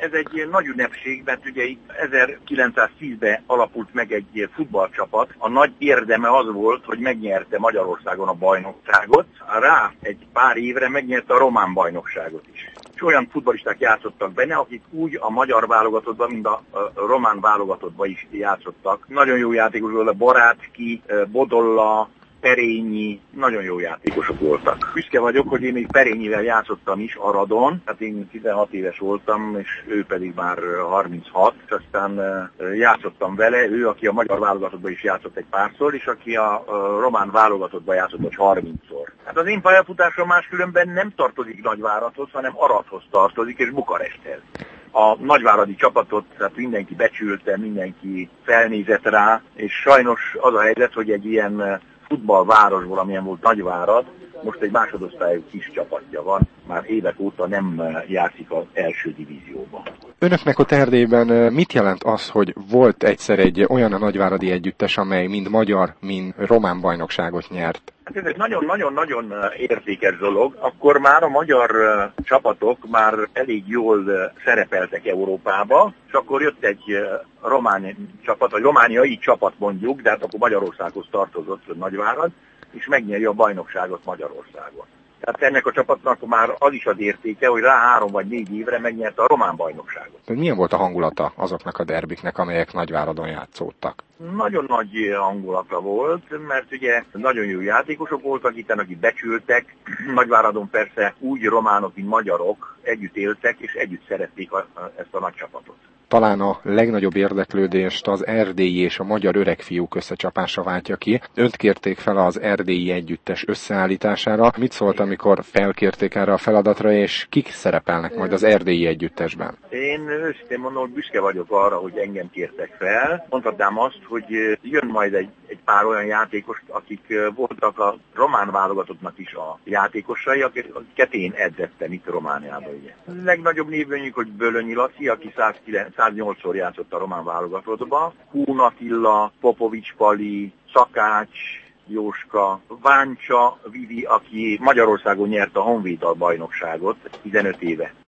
ez egy nagy ünnepség, mert ugye itt 1910-ben alapult meg egy futballcsapat. A nagy érdeme az volt, hogy megnyerte Magyarországon a bajnokságot. Rá egy pár évre megnyerte a román bajnokságot is. És olyan futballisták játszottak benne, akik úgy a magyar válogatottban, mint a román válogatottban is játszottak. Nagyon jó játékos volt a Barátki, Bodolla, Perényi, nagyon jó játékosok voltak. Büszke vagyok, hogy én még Perényivel játszottam is Aradon, hát én 16 éves voltam, és ő pedig már 36, és aztán játszottam vele, ő, aki a magyar válogatottban is játszott egy párszor, és aki a román válogatottban játszott egy 30-szor. Hát az én pályafutásom máskülönben nem tartozik Nagyváradhoz, hanem Aradhoz tartozik, és Bukaresthez. A nagyváradi csapatot tehát mindenki becsülte, mindenki felnézett rá, és sajnos az a helyzet, hogy egy ilyen futballvárosból, amilyen volt Nagyvárad, most egy másodosztályú kis csapatja van, már évek óta nem játszik az első divízióban. Önöknek ott Erdélyben mit jelent az, hogy volt egyszer egy olyan a nagyváradi együttes, amely mind magyar, mind román bajnokságot nyert? Hát ez egy nagyon-nagyon értékes dolog. Akkor már a magyar csapatok már elég jól szerepeltek Európába, és akkor jött egy román csapat, vagy romániai csapat mondjuk, de hát akkor Magyarországhoz tartozott Nagyvárad, és megnyeri a bajnokságot Magyarországon. Tehát ennek a csapatnak már az is az értéke, hogy rá 3 vagy 4 évre megnyerte a román bajnokságot. Milyen volt a hangulata azoknak a derbiknek, amelyek Nagyváradon játszódtak? Nagyon nagy hangulata volt, mert ugye nagyon jó játékosok voltak itt, akik becsültek. Nagyváradon persze úgy románok, mint magyarok együtt éltek, és együtt szerették ezt a nagy csapatot. Talán a legnagyobb érdeklődést az erdélyi és a magyar öregfiúk összecsapása váltja ki. Önt kérték fel az erdélyi együttes összeállítására. Mit szólt, amikor felkérték erre a feladatra, és kik szerepelnek majd az erdélyi együttesben? Én őszintén mondom, hogy büszke vagyok arra, hogy engem kértek fel. Mondhatnám azt, hogy jön majd egy pár olyan játékos, akik voltak a román válogatottnak is a játékosai, akiket én edzettem itt Romániában. Ugye. A legnagyobb névőnyük, hogy Bölönyi Laci, aki 108-szor játszott a román válogatottba, Kun Attila, Popovics Pali, Szakács Jóska, Váncsa Vivi, aki Magyarországon nyerte a Honvéddal bajnokságot 15 éve.